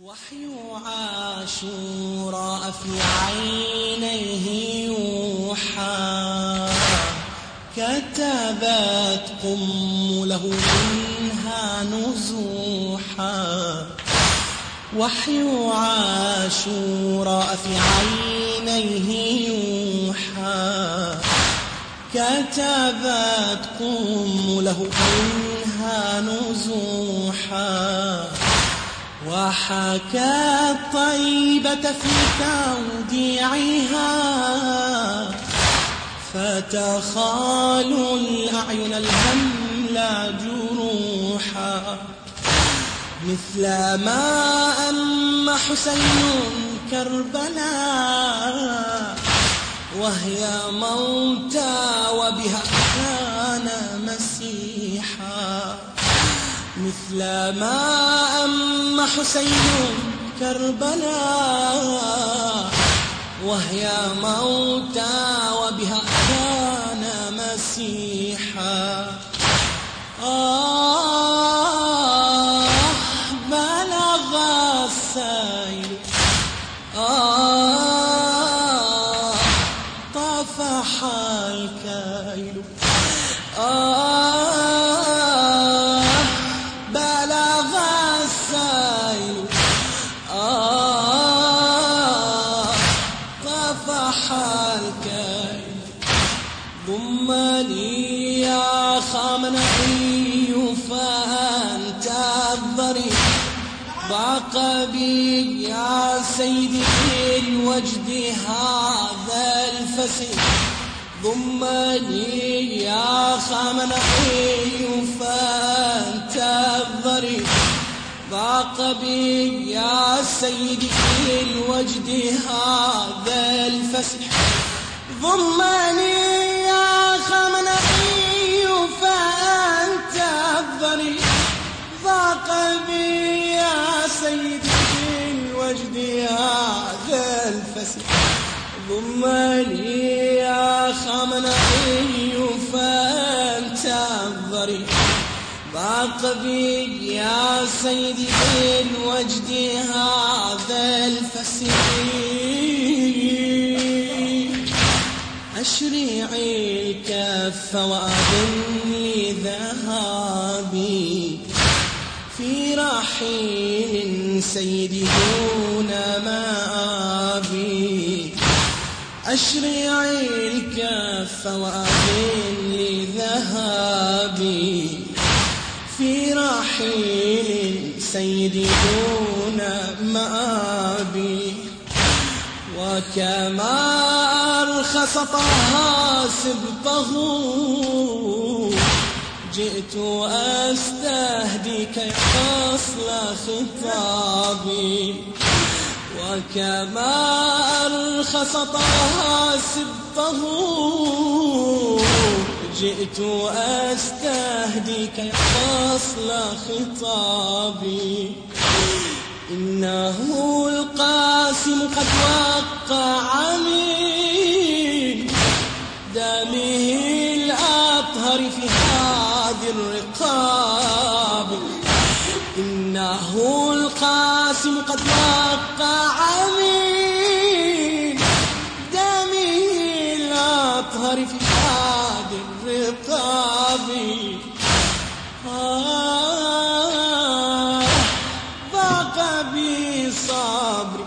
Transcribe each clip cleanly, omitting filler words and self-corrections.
وحي عاشوراء في عينيه يوحى، كتبت قم له منها نزوحا. وحي عاشوراء في عينيه يوحى، كتبت قم له منها نزوحا. وحكت طيبة في توديعها، فتخالوا الأعين الهملا جروحا. مثل ما أم حسين كربلاء، وهي موتى وبها كان مسيحا. مثل ما أم حسين كربلاء، وهي موتى وبها كان مسيحا. بلغ السيل، طفح الكيل. بلغ السيل، طفح الكيل. ضمني يا خامنئي فأنت الضريح، ضاق بي يا سيدي الوجد هذا الفسيح. ضمني يا خامنئي فأنت الضريح، ضاق بي يا سيدي الوجد هذا الفسيح. ضمني يا خامنئي فأنت الضريح، ضاق بي يا سيدي الوجد هذا الفسيح. ضمني يا خامنئي فأنت الضريح، ضاق بي يا سيدي الوجد هذا الفسيح. أشرعي الكف وأظني ذهابي في رحيل سيدي دون مآبي. أشرعي الكف وأظني ذهابي في رحيل سيدي دون مآبي. وكما أرخص طه سبطه، جئت أستهديك يا فصل خطابي. وكما أرخص طه سبطه، جئت أستهديك يا فصل خطابي. إنه القاسم قد وقع من دمه الأطهر في هذه الرقاب. إنه القاسم قد وقع من دمه الأطهر في هذه الرقاب. ضاق بي صبري،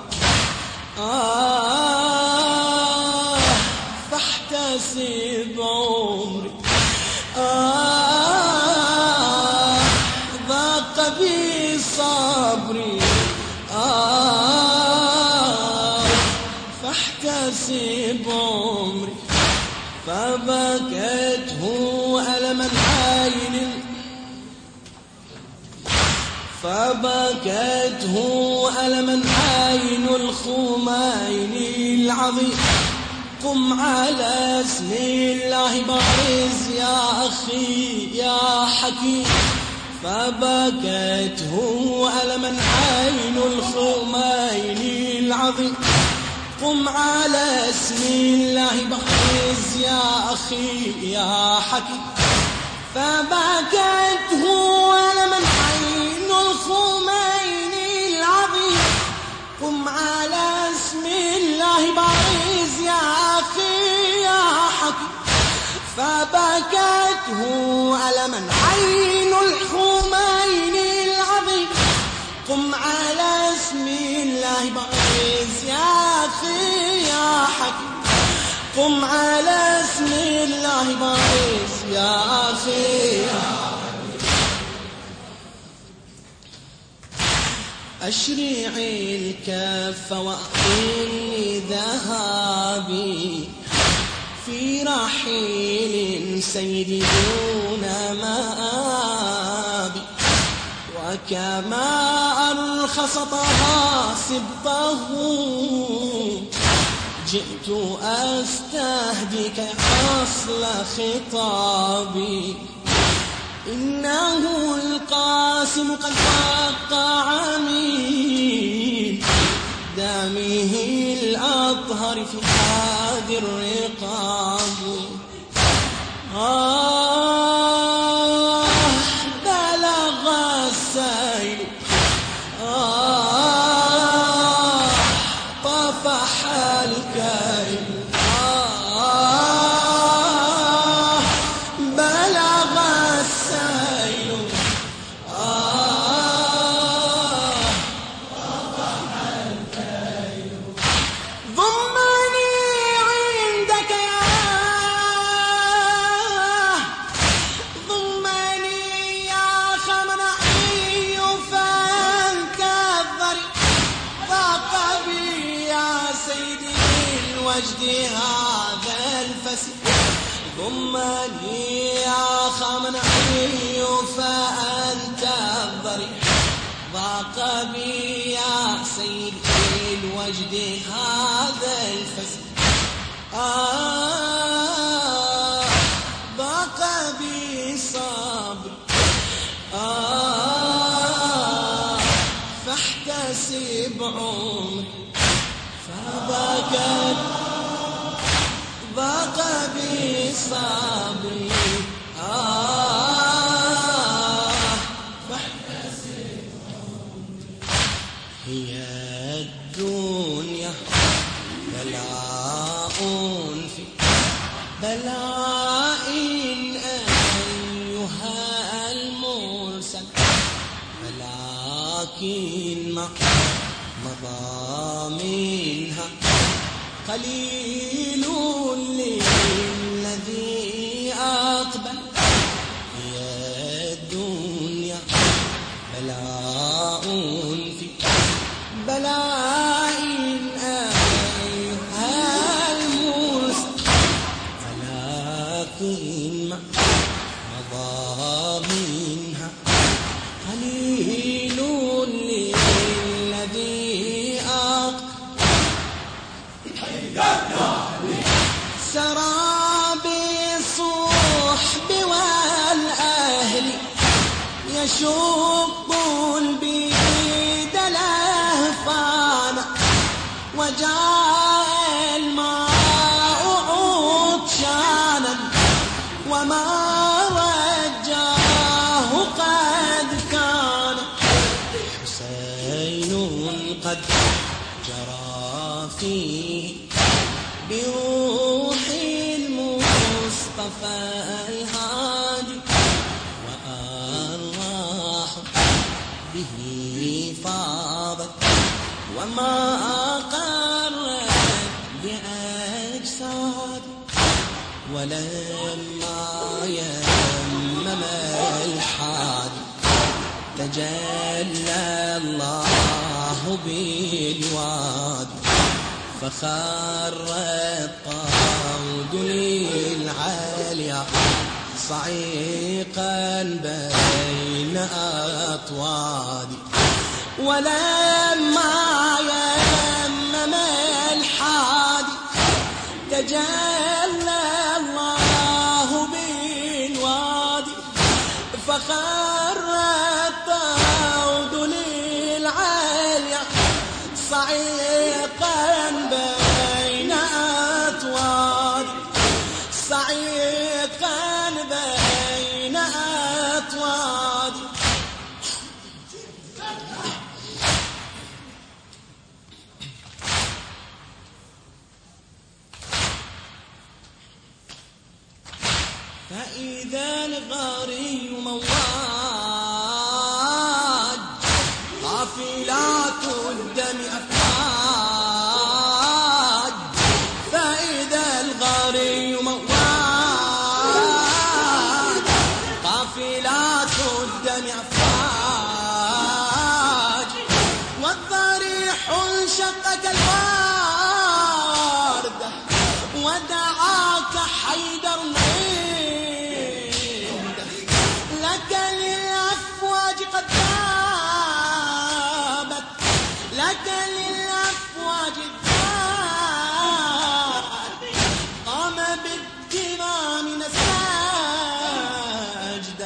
فاحتسب عمري. ضاق بي صبري، فاحتسب عمري. فبكته ألما عين، فبكته ألما عين الخميني العظيم. قم على اسم الله بارز يا أخي يا حكيم. فبكته ألما عين الخميني العظيم. قم على اسم الله بارز يا أخي يا حكيم. فبكته ألما عين الخميني العظيم. فبكته ألما عين الحمين العظيم. قم على اسم الله بعز يا أخي يا حكيم، قم على اسم الله بعز يا أخي يا حكيم. أشرع الكف وأعطني ذهابي في رحيل سيدي دون مآبي، وكما أرخصتها سبطه جئت أستهديك أصل خطابي. إنه القاسم قد وقع من دمه الأطهر في هذه الرقاب. بلغ السيل طفح الكيل. بلغ السيل طفح الكيل. ضمني عندك يا ضمني يا خمنعي فانكذري. ضاق بي يا سيدي الوجد هذا الفسي. ضمني يا خمنعي فأنت الضري. ضاق بي يا سيدي الوجد هذا الفسي. ضاق بي صبري. فاحتسب عمري فبكت. ضاق بي صبري. فاحتسب عمري. هي الدنيا بلاء في بلاء أيها المرسل، ولكن ما مضى منها قليل للذي أقبل. هي الدنيا بلاء في بلاء أيها المرسل، ولكن ما مضى منها قليل للذي أقبل. سرى بالصحب والأهل يشق البيد لهفانا، وجاء الماء عطشانا وما رجاه قد كان. حسين قد جرى فيه بروح المصطفى الهادي، وأرواح به فاضت وما أقرت بأجساد. ولما يمم الحادي تجلى الله بالوادي، فخر الطود للعالية صعيقا بين أطوادي. ولما يمم الحادي تجلى الله بالوادي، فخر الطود للعالية صعيقا بين أطوادي. صعيقا بين أطوادي. فإذا الغري مواد قافلات الدم أفواج. فإذا الغري مواد قافلات الدم أفواج. والضريح انشق كالوردة ودعاك حيدر لك للأفواج قد ذابت، لك للأفواج ذابت. قام بالدمام نساجده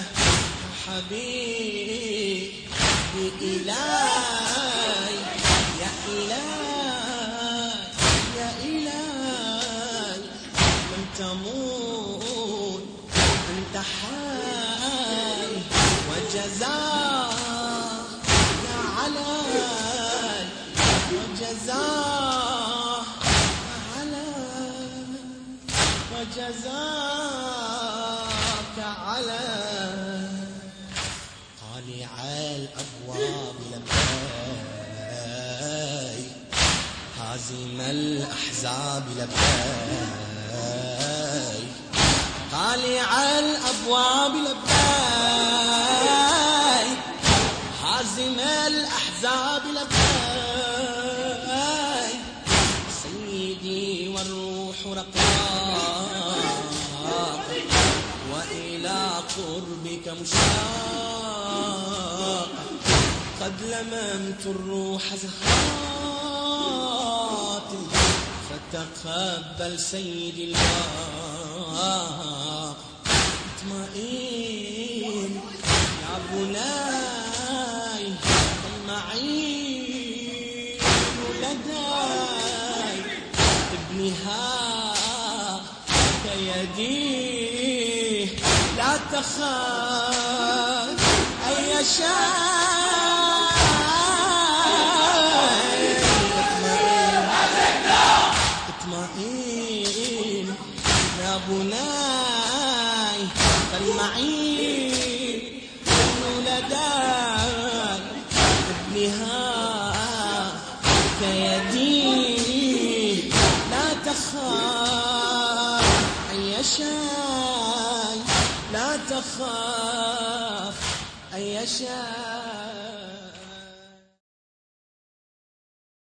حبيبي إلهي يا إلهي يا إلهي. لم تموت أنت حي وجزاك علي وجزاك علي وجزاك علي. طالع الأبواب لبيك هازم الأحزاب لبيك. طالع الأبواب لبيك هازم الأحزاب لبيك. سيدي والروح رقاق وإلى قربك مشتاق. قد لممت الروح زهرات فتقبل سيدي الباق. اطمئن يا بناي المعين لدي ابنها كيدي لا تخاف أي شيء. اطمئن يا بناي فالمعين لدي ابنها كيدي لا تخاف أي شيء، لا تخاف أي شيء.